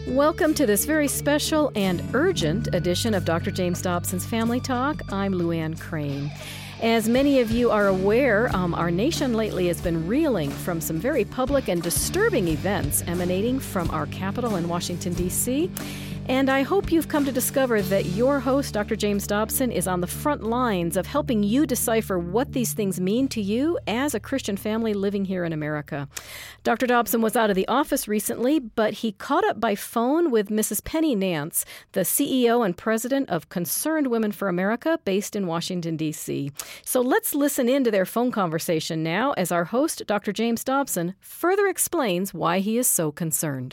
Welcome to this very special and urgent edition of Dr. James Dobson's Family Talk. I'm Luann Crane. As many of you are aware, our nation lately has been reeling from some very public and disturbing events emanating from our capital in Washington, D.C., and I hope you've come to discover that your host, Dr. James Dobson, is on the front lines of helping you decipher what these things mean to you as a Christian family living here in America. Dr. Dobson was out of the office recently, but he caught up by phone with Mrs. Penny Nance, the CEO and president of Concerned Women for America, based in Washington, D.C. So let's listen in to their phone conversation now as our host, Dr. James Dobson, further explains why he is so concerned.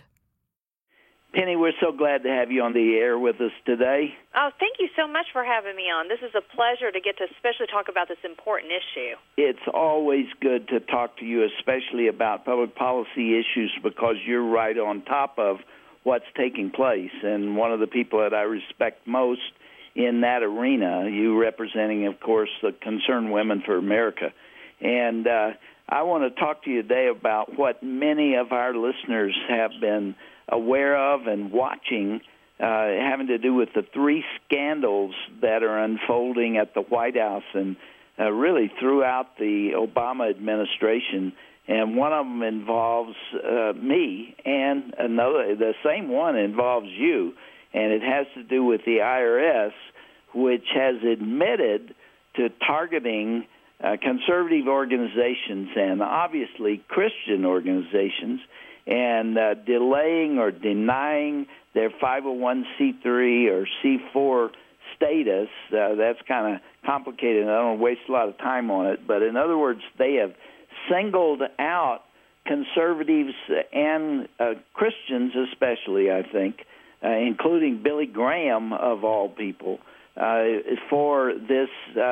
Penny, we're so glad to have you on the air with us today. Oh, thank you so much for having me on. This is a pleasure to get to especially talk about this important issue. It's always good to talk to you, especially about public policy issues, because you're right on top of what's taking place. And one of the people that I respect most in that arena, you representing, of course, the Concerned Women for America. And I want to talk to you today about what many of our listeners have been aware of and watching, having to do with the three scandals that are unfolding at the White House and really throughout the Obama administration. And one of them involves me, and the same one involves you, and it has to do with the IRS, which has admitted to targeting conservative organizations and obviously Christian organizations, and delaying or denying their 501c3 or C4 status. That's kind of complicated, and I don't want to waste a lot of time on it. But in other words, they have singled out conservatives and Christians especially, I think, including Billy Graham, of all people, for this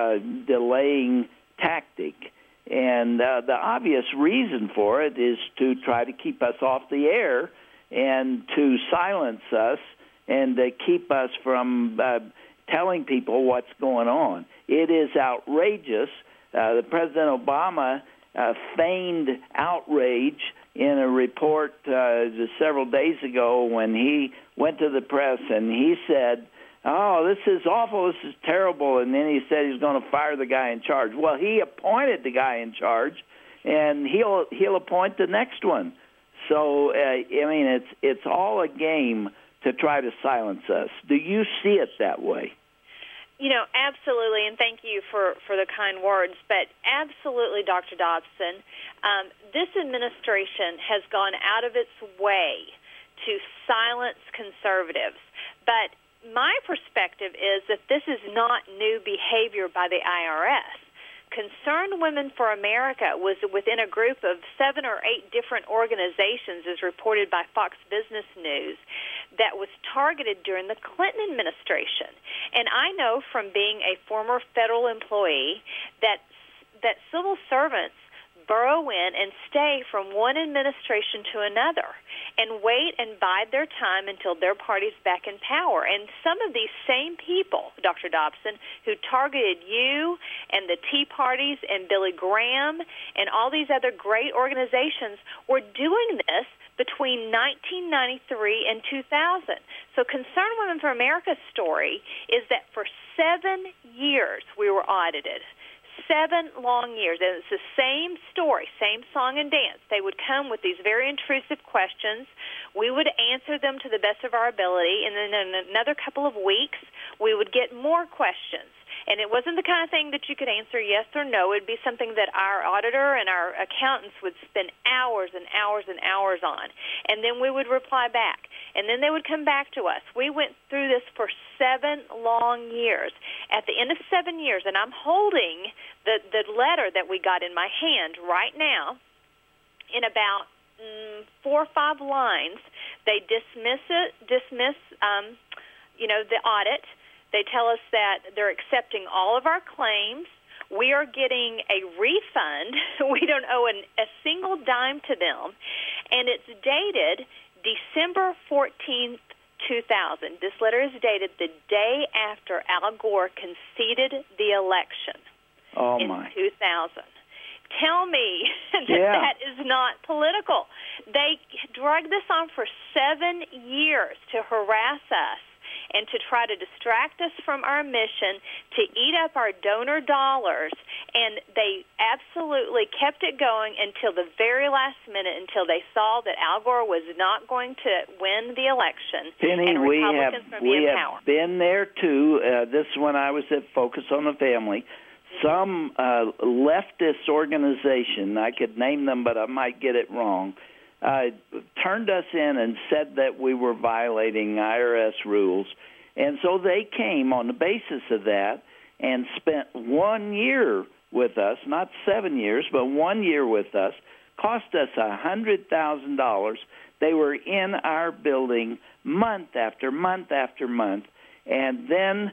delaying tactic. And the obvious reason for it is to try to keep us off the air and to silence us and to keep us from telling people what's going on. It is outrageous. The President Obama feigned outrage in a report several days ago when he went to the press and he said, "Oh, this is awful, this is terrible," and then he said he's going to fire the guy in charge. Well, he appointed the guy in charge, and he'll appoint the next one. So, I mean, it's all a game to try to silence us. Do you see it that way? You know, absolutely, and thank you for the kind words, but absolutely, Dr. Dobson, this administration has gone out of its way to silence conservatives, but my perspective is that this is not new behavior by the IRS. Concerned Women for America was within a group of 7 or 8 different organizations, as reported by Fox Business News, that was targeted during the Clinton administration. And I know from being a former federal employee that civil servants burrow in and stay from one administration to another and wait and bide their time until their party's back in power. And some of these same people, Dr. Dobson, who targeted you and the Tea Parties and Billy Graham and all these other great organizations were doing this between 1993 and 2000. So Concerned Women for America's story is that for 7 years we were audited. 7 long years, and it's the same story, same song and dance. They would come with these very intrusive questions. We would answer them to the best of our ability, and then in another couple of weeks, we would get more questions. And it wasn't the kind of thing that you could answer yes or no. It would be something that our auditor and our accountants would spend hours and hours and hours on. And then we would reply back. And then they would come back to us. We went through this for 7 long years. At the end of 7 years, and I'm holding the letter that we got in my hand right now, in about 4 or 5 lines, they dismiss the audit. They tell us that they're accepting all of our claims. We are getting a refund. We don't owe a single dime to them. And it's dated December 14th, 2000. This letter is dated the day after Al Gore conceded the election in 2000. tell me that is not political. They dragged this on for 7 years to harass us and to try to distract us from our mission, to eat up our donor dollars, and they absolutely kept it going until the very last minute, until they saw that Al Gore was not going to win the election. Penny, and Republicans we have been there too. This is when I was at Focus on the Family. Some leftist organization, I could name them, but I might get it wrong, turned us in and said that we were violating IRS rules. And so they came on the basis of that and spent 1 year with us, not 7 years, but 1 year with us, cost us $100,000. They were in our building month after month after month. And then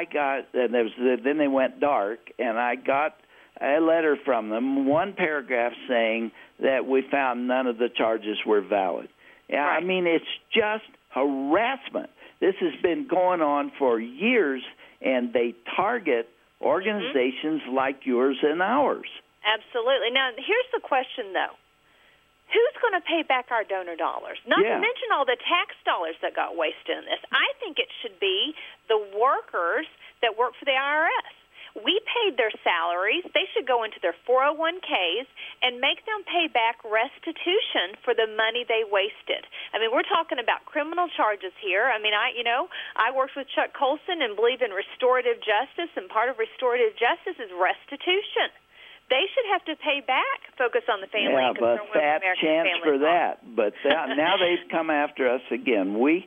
then they went dark, and I got a letter from them, one paragraph saying that we found none of the charges were valid. Right. I mean, it's just harassment. This has been going on for years, and they target organizations like yours and ours. Absolutely. Now, here's the question, though. Who's going to pay back our donor dollars? Not to mention all the tax dollars that got wasted in this. I think it should be the workers that work for the IRS. We paid their salaries. They should go into their 401ks and make them pay back restitution for the money they wasted. I mean, we're talking about criminal charges here. I mean, I worked with Chuck Colson and believe in restorative justice, and part of restorative justice is restitution. They should have to pay back Focus on the Family. Yeah, but fat chance for that. But now they've come after us again. We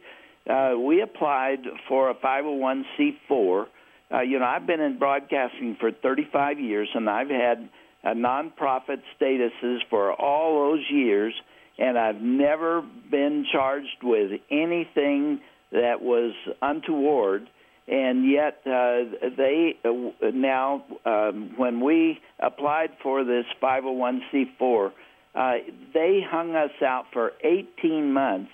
applied for a 501c4. I've been in broadcasting for 35 years, and I've had nonprofit statuses for all those years, and I've never been charged with anything that was untoward. And yet they now, when we applied for this 501c4, they hung us out for 18 months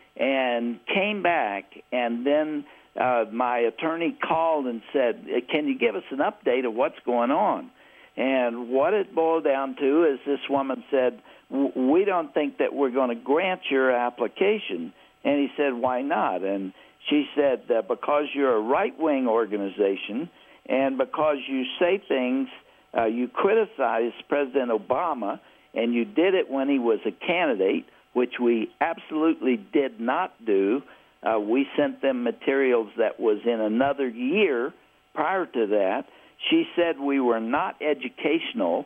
and came back, and then my attorney called and said, can you give us an update of what's going on? And what it boiled down to is this woman said, we don't think that we're going to grant your application. And he said, why not? And she said that because you're a right-wing organization and because you say things, you criticize President Obama, and you did it when he was a candidate, which we absolutely did not do. We sent them materials that was in another year prior to that. She said we were not educational.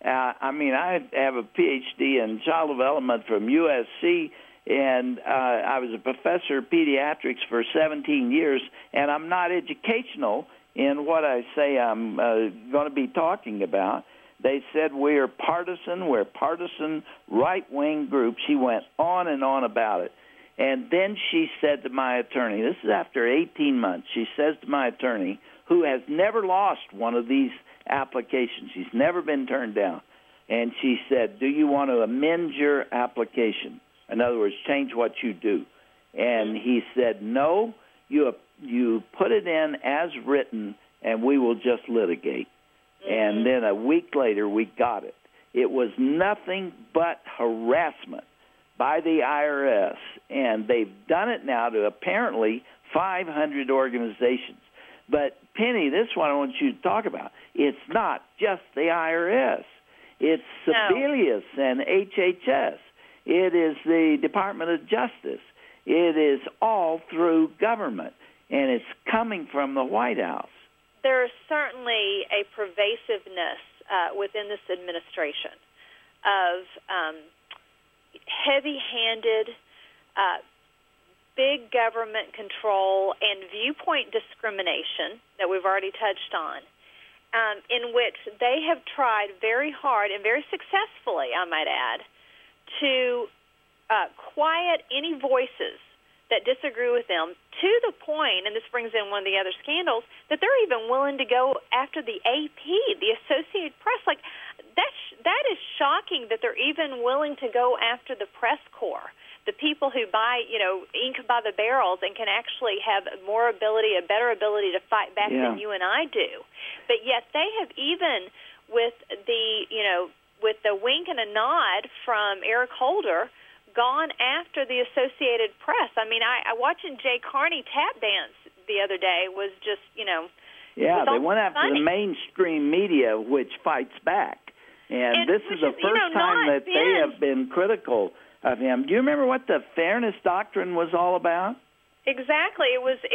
I have a Ph.D. in child development from USC, and I was a professor of pediatrics for 17 years, and I'm not educational in what I say I'm going to be talking about. They said we're partisan right-wing group. She went on and on about it. And then she said to my attorney, this is after 18 months, she says to my attorney, who has never lost one of these applications, she's never been turned down, and she said, do you want to amend your application? In other words, change what you do. And he said, no, you put it in as written, and we will just litigate. And then a week later, we got it. It was nothing but harassment by the IRS, and they've done it now to apparently 500 organizations. But, Penny, this one I want you to talk about. It's not just the IRS. It's Sebelius and HHS. It is the Department of Justice. It is all through government, and it's coming from the White House. There is certainly a pervasiveness within this administration of heavy-handed, big government control and viewpoint discrimination that we've already touched on, in which they have tried very hard and very successfully, I might add, to quiet any voices that disagree with them, to the point, and this brings in one of the other scandals, that they're even willing to go after the AP, the Associated Press. Like, that is shocking that they're even willing to go after the press corps, the people who buy, ink by the barrels and can actually have a better ability to fight back than you and I do. But yet they have, even with the, with a wink and a nod from Eric Holder, gone after the Associated Press. I mean, I watching Jay Carney tap dance the other day was just, Yeah, they went after funny. the mainstream media, which fights back. And this is the first time that they have been critical of him. Do you remember what the Fairness Doctrine was all about? Exactly. It was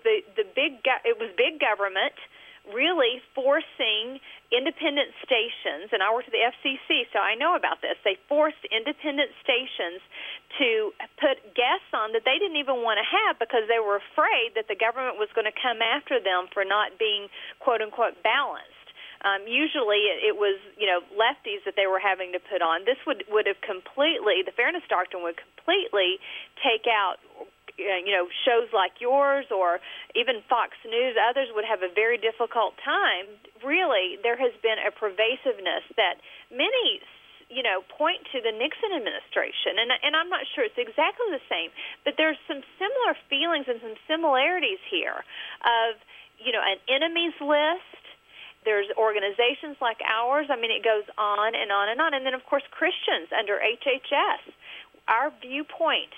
big government really forcing independent stations, and I worked at the FCC, so I know about this. They forced independent stations to put guests on that they didn't even want to have because they were afraid that the government was going to come after them for not being, quote-unquote, balanced. Usually it was, lefties that they were having to put on. This would have completely, the Fairness Doctrine would completely take out shows like yours or even Fox News. Others would have a very difficult time. Really, there has been a pervasiveness that many, point to the Nixon administration. And I'm not sure it's exactly the same, but there's some similar feelings and some similarities here of, an enemies list. There's organizations like ours. I mean, it goes on and on and on. And then, of course, Christians under HHS. Our viewpoint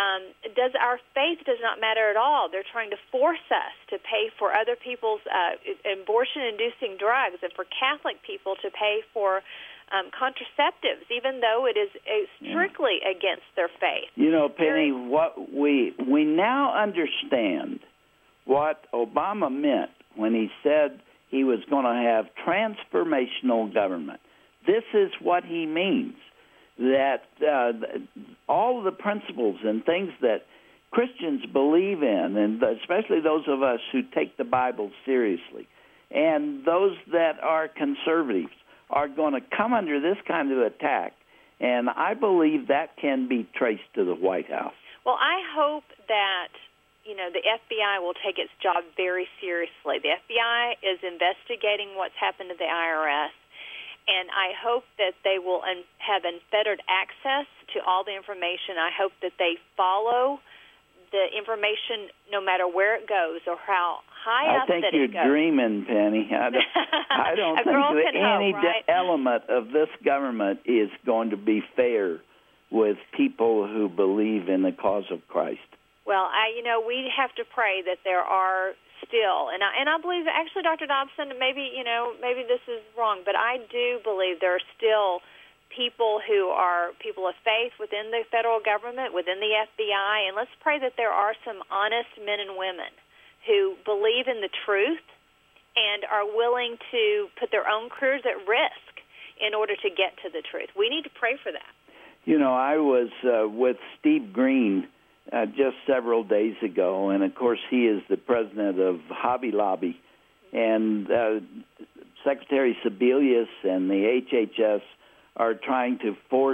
our faith does not matter at all. They're trying to force us to pay for other people's abortion-inducing drugs and for Catholic people to pay for contraceptives, even though it is strictly against their faith. Penny, what we now understand what Obama meant when he said he was going to have transformational government. This is what he means. That all of the principles and things that Christians believe in, and especially those of us who take the Bible seriously, and those that are conservatives, are going to come under this kind of attack. And I believe that can be traced to the White House. Well, I hope that, the FBI will take its job very seriously. The FBI is investigating what's happened to the IRS. And I hope that they will have unfettered access to all the information. I hope that they follow the information no matter where it goes or how high up that it goes. I think you're dreaming, Penny. I don't think that any element of this government is going to be fair with people who believe in the cause of Christ. Well, we have to pray that there are still, and I believe, actually, Dr. Dobson, maybe this is wrong, but I do believe there are still people who are people of faith within the federal government, within the FBI, and let's pray that there are some honest men and women who believe in the truth and are willing to put their own careers at risk in order to get to the truth. We need to pray for that. I was with Steve Green just several days ago, and of course he is the president of Hobby Lobby, and Secretary Sebelius and the HHS are trying to force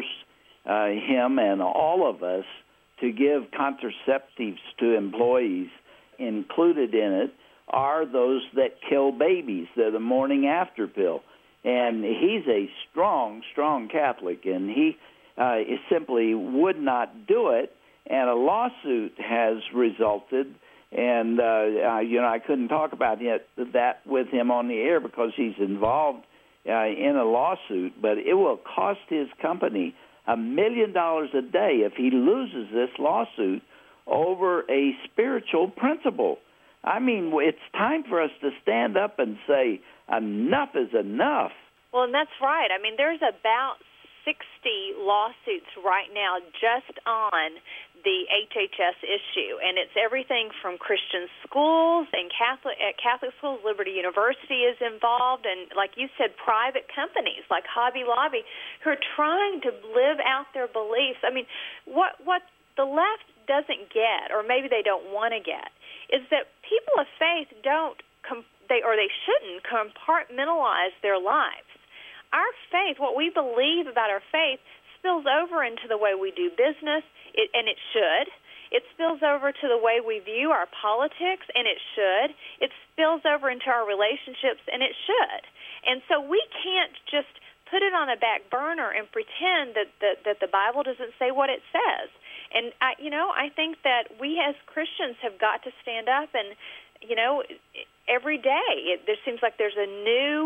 him and all of us to give contraceptives to employees. Included in it are those that kill babies. They're the morning after pill. And he's a strong Catholic, and he simply would not do it. And a lawsuit has resulted, and I couldn't talk about that with him on the air because he's involved in a lawsuit. But it will cost his company $1 million a day if he loses this lawsuit over a spiritual principle. I mean, it's time for us to stand up and say enough is enough. Well, and that's right. I mean, there's about 60 lawsuits right now just on the HHS issue, and it's everything from Christian schools and Catholic schools. Liberty University is involved, and like you said, private companies like Hobby Lobby who are trying to live out their beliefs. I mean, what the left doesn't get, or maybe they don't want to get, is that people of faith they shouldn't compartmentalize their lives. Our faith, what we believe about our faith, spills over into the way we do business, and it should. It spills over to the way we view our politics, and it should. It spills over into our relationships, and it should. And so we can't just put it on a back burner and pretend that the Bible doesn't say what it says. And I think that we as Christians have got to stand up and, every day there seems like there's a new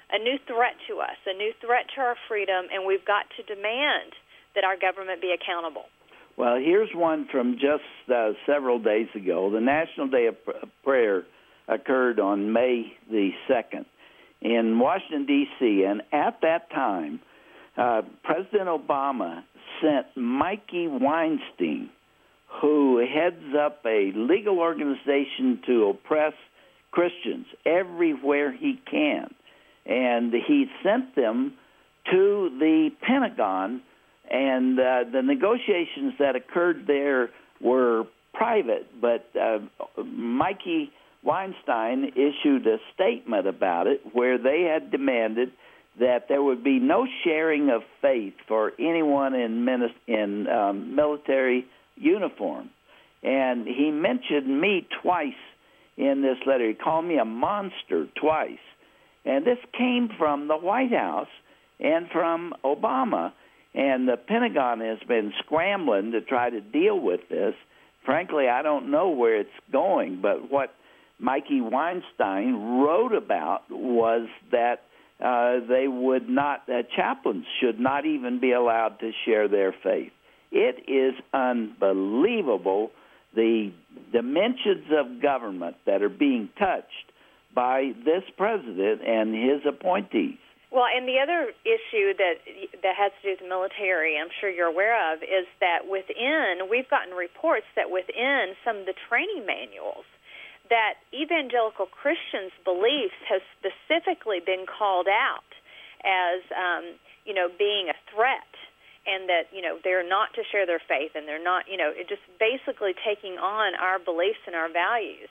a new threat to us, a new threat to our freedom, and we've got to demand that our government be accountable. Well, here's one from just several days ago. The National Day of Prayer occurred on May the 2nd in Washington, D.C., and at that time, President Obama sent Mikey Weinstein, who heads up a legal organization to oppress Christians everywhere he can, and he sent them to the Pentagon, and the negotiations that occurred there were private, but Mikey Weinstein issued a statement about it where they had demanded that there would be no sharing of faith for anyone in military uniform. And he mentioned me twice in this letter. He called me a monster twice. And this came from the White House and from Obama. And the Pentagon has been scrambling to try to deal with this. Frankly, I don't know where it's going, but what Mikey Weinstein wrote about was that they would not, chaplains should not even be allowed to share their faith. It is unbelievable the dimensions of government that are being touched by this president and his appointees. Well, and the other issue that has to do with the military, I'm sure you're aware of, is that we've gotten reports that within some of the training manuals, that evangelical Christians' beliefs has specifically been called out as, being a threat, and that, they're not to share their faith, and they're not, just basically taking on our beliefs and our values.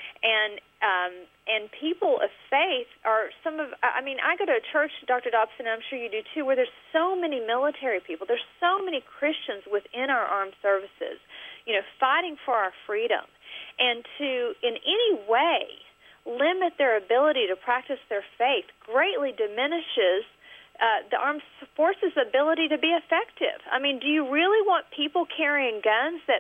And people of faith are I go to a church, Dr. Dobson, and I'm sure you do too, where there's so many military people. There's so many Christians within our armed services, fighting for our freedom. And to, in any way, limit their ability to practice their faith greatly diminishes the armed forces' ability to be effective. I mean, do you really want people carrying guns that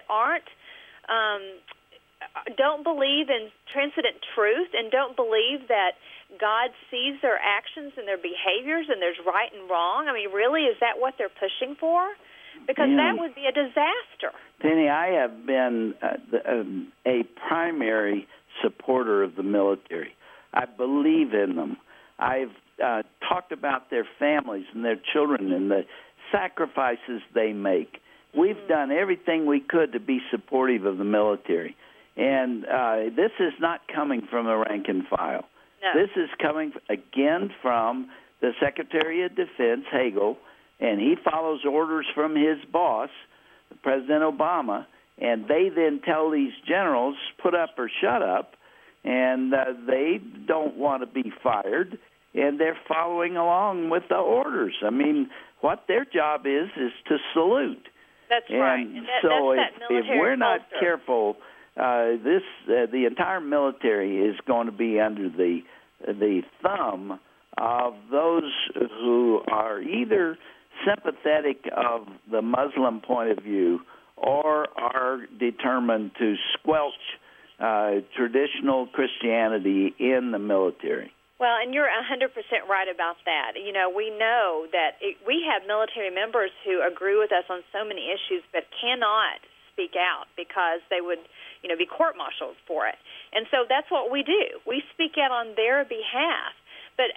don't believe in transcendent truth and don't believe that God sees their actions and their behaviors and there's right and wrong? I mean, really, is that what they're pushing for? Because that would be a disaster. Penny, I have been a primary supporter of the military. I believe in them. I've talked about their families and their children and the sacrifices they make. We've done everything we could to be supportive of the military. And this is not coming from the rank and file. No. This is coming, again, from the Secretary of Defense, Hagel, and he follows orders from his boss, President Obama, and they then tell these generals, put up or shut up, and they don't want to be fired, and they're following along with the orders. I mean, what their job is to salute. That's right. And so if we're not careful, the entire military is going to be under the thumb of those who are either sympathetic of the Muslim point of view or are determined to squelch traditional Christianity in the military. Well, and you're 100% right about that. We know that we have military members who agree with us on so many issues but cannot speak out because they would, be court-martialed for it. And so that's what we do. We speak out on their behalf. But,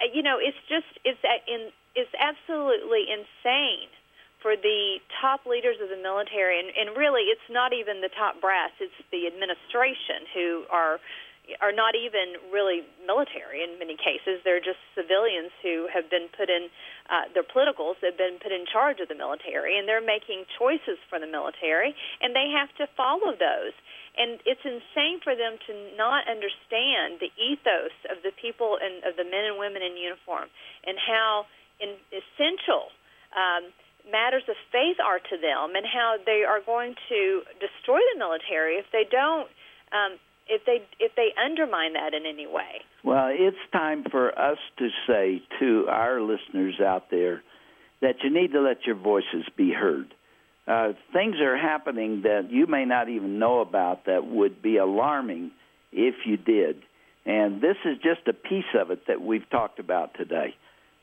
it's absolutely insane for the top leaders of the military, and really it's not even the top brass, it's the administration who are not even really military in many cases. They're just civilians who have been put in, their politicals have been put in charge of the military, and they're making choices for the military, and they have to follow those. And it's insane for them to not understand the ethos of the people and of the men and women in uniform and how essential matters of faith are to them and how they are going to destroy the military if they don't, if they undermine that in any way. Well, it's time for us to say to our listeners out there that you need to let your voices be heard. Things are happening that you may not even know about that would be alarming if you did. And this is just a piece of it that we've talked about today.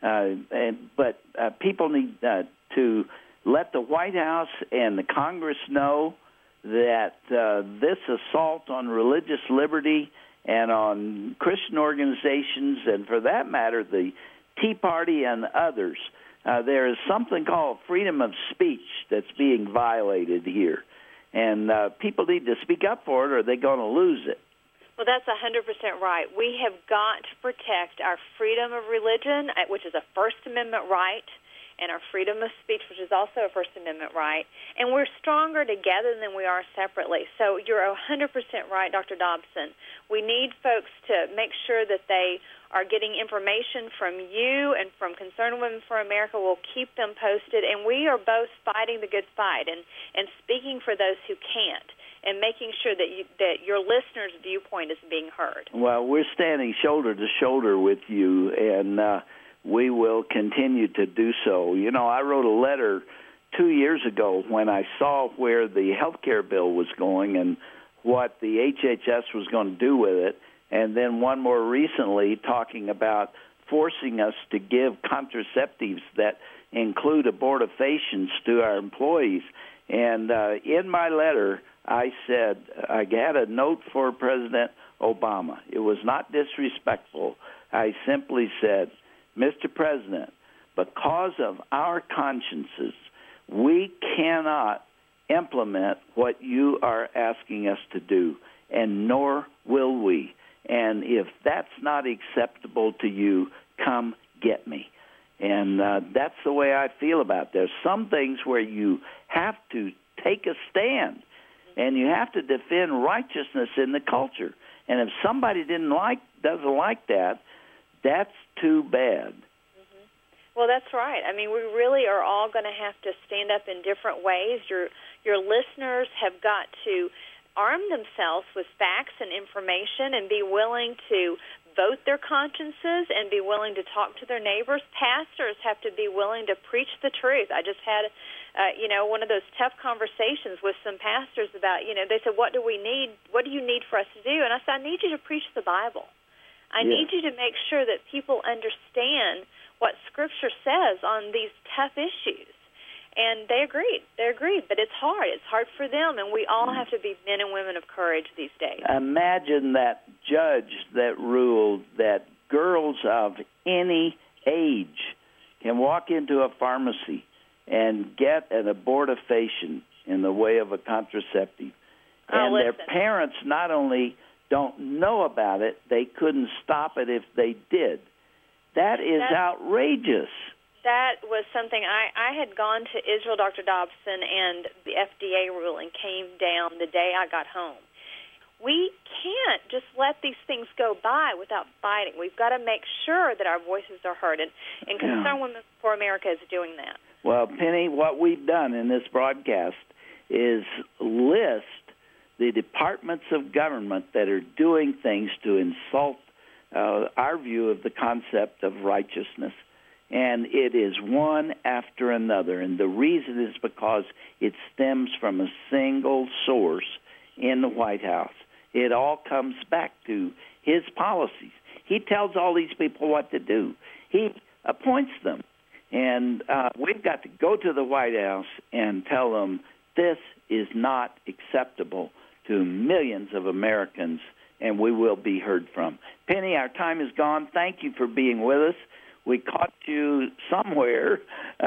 But people need to let the White House and the Congress know that this assault on religious liberty and on Christian organizations, and for that matter, the Tea Party and others, there is something called freedom of speech that's being violated here. And people need to speak up for it, or they're going to lose it. Well, that's 100% right. We have got to protect our freedom of religion, which is a First Amendment right, and our freedom of speech, which is also a First Amendment right. And we're stronger together than we are separately. So you're 100% right, Dr. Dobson. We need folks to make sure that they are getting information from you and from Concerned Women for America. We'll keep them posted. And we are both fighting the good fight and speaking for those who can't, and making sure that your listeners' viewpoint is being heard. Well, we're standing shoulder to shoulder with you, and we will continue to do so. You know, I wrote a letter 2 years ago when I saw where the health care bill was going and what the HHS was going to do with it, and then one more recently talking about forcing us to give contraceptives that include abortifacients to our employees. And in my letter, I said, I had a note for President Obama. It was not disrespectful. I simply said, Mr. President, because of our consciences, we cannot implement what you are asking us to do, and nor will we. And if that's not acceptable to you, come get me. And that's the way I feel about it. There's some things where you have to take a stand, and you have to defend righteousness in the culture. And if somebody doesn't like that, that's too bad. Mm-hmm. Well, that's right. I mean, we really are all going to have to stand up in different ways. Your listeners have got to arm themselves with facts and information and be willing to vote their consciences and be willing to talk to their neighbors. Pastors have to be willing to preach the truth. I just had one of those tough conversations with some pastors about, they said, what do we need? What do you need for us to do? And I said, I need you to preach the Bible. I need you to make sure that people understand what Scripture says on these tough issues. And they agreed. But it's hard. It's hard for them, and we all have to be men and women of courage these days. Imagine that judge that ruled that girls of any age can walk into a pharmacy and get an abortifacient in the way of a contraceptive. And their parents not only don't know about it, they couldn't stop it if they did. That is outrageous. That was something I had gone to Israel, Dr. Dobson, and the FDA ruling came down the day I got home. We can't just let these things go by without fighting. We've got to make sure that our voices are heard, and Concerned Women for America is doing that. Well, Penny, what we've done in this broadcast is list the departments of government that are doing things to insult our view of the concept of righteousness. And it is one after another. And the reason is because it stems from a single source in the White House. It all comes back to his policies. He tells all these people what to do. He appoints them. And we've got to go to the White House and tell them this is not acceptable to millions of Americans, and we will be heard from. Penny, our time is gone. Thank you for being with us. We caught you somewhere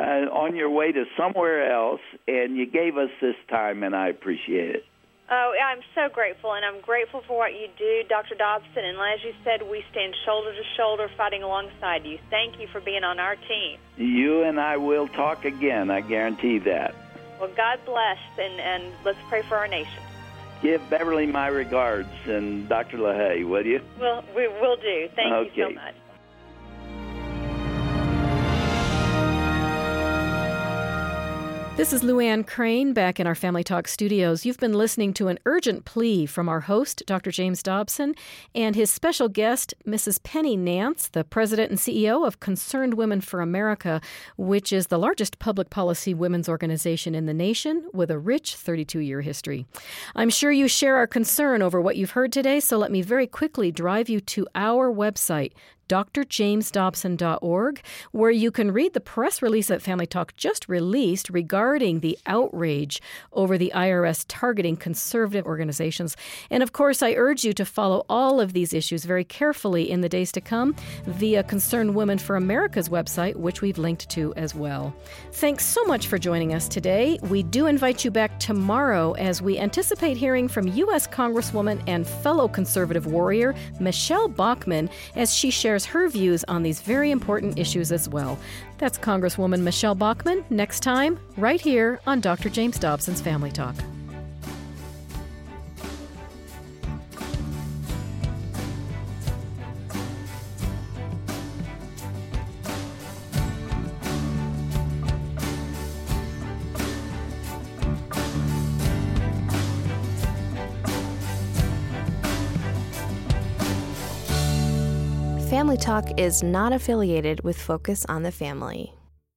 on your way to somewhere else, and you gave us this time, and I appreciate it. Oh, I'm so grateful, and I'm grateful for what you do, Dr. Dobson. And as you said, we stand shoulder to shoulder fighting alongside you. Thank you for being on our team. You and I will talk again, I guarantee that. Well, God bless, and let's pray for our nation. Give Beverly my regards and Dr. LaHaye, will you? Well, we will do. Thank you so much. This is Luann Crane back in our Family Talk studios. You've been listening to an urgent plea from our host, Dr. James Dobson, and his special guest, Mrs. Penny Nance, the president and CEO of Concerned Women for America, which is the largest public policy women's organization in the nation with a rich 32-year history. I'm sure you share our concern over what you've heard today, so let me very quickly drive you to our website, drjamesdobson.org, where you can read the press release that Family Talk just released regarding the outrage over the IRS targeting conservative organizations. And of course, I urge you to follow all of these issues very carefully in the days to come via Concerned Women for America's website, which we've linked to as well. Thanks so much for joining us today. We do invite you back tomorrow as we anticipate hearing from U.S. Congresswoman and fellow conservative warrior Michelle Bachmann as she shares her views on these very important issues as well. That's Congresswoman Michelle Bachmann next time, right here on Dr. James Dobson's Family Talk. Family Talk is not affiliated with Focus on the Family.